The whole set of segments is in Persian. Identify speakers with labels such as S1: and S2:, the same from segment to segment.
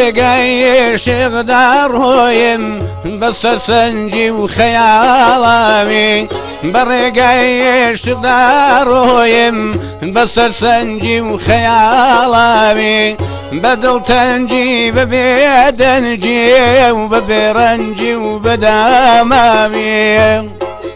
S1: برقي شغدار هويم بس سنجي وخيالامي برقي شغدار هويم بس سنجي وخيالامي بدل تنجي ببيدنجي وببرنجي وبدامامي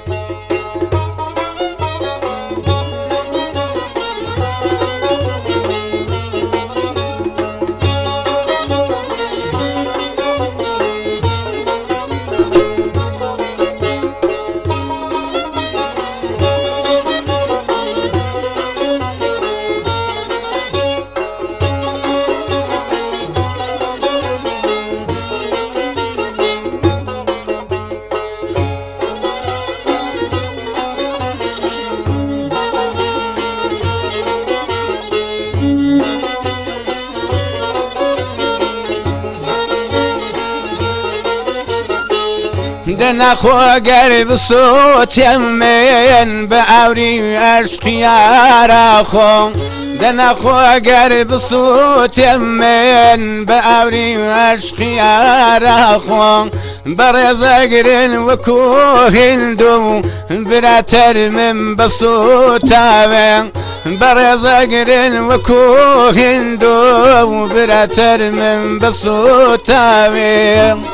S1: دنا خو قلب صوت يمين بعوري اشقيار خو دنا خو قلب صوت يمين بعوري اشقيار خو برز قرن وكوهن دو براتر من بصوتاوين برز قرن وكوهن دو براتر من بصوتاوين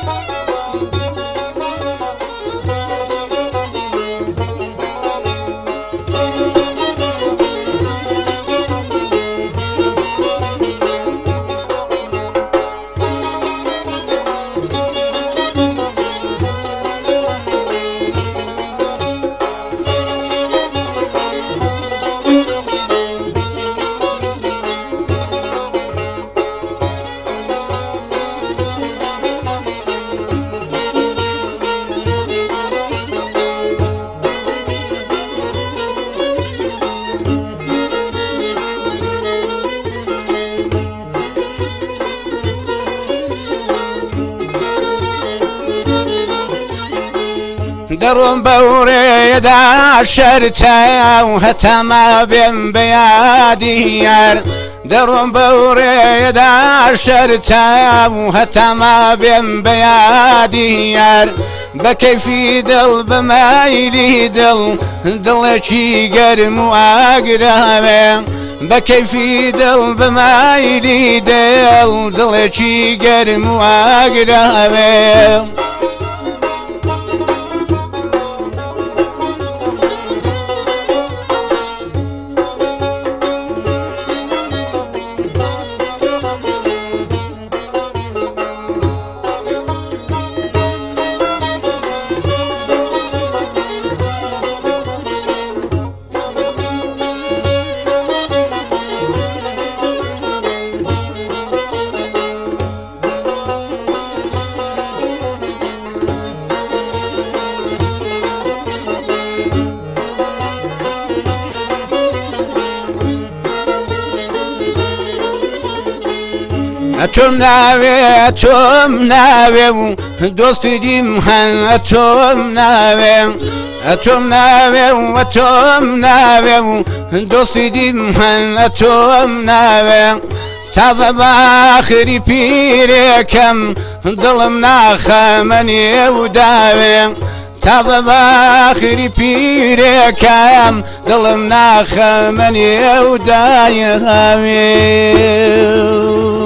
S1: درون بوري دا شرتا وهتما بين بياديار درون بوري دا شرتا وهتما بين بياديار بكيفي دل بمايلي دلشي قرم واقرامي بكيفي دل بمايلي دلشي قرم واقرامي اتم ناوي دوستي ديمهن اتم ناوي دوستي ديمهن اتم ناوي تضب آخري بيركم ظلم ناخمني وداوي تضب آخري بيركم ظلم ناخمني وداوي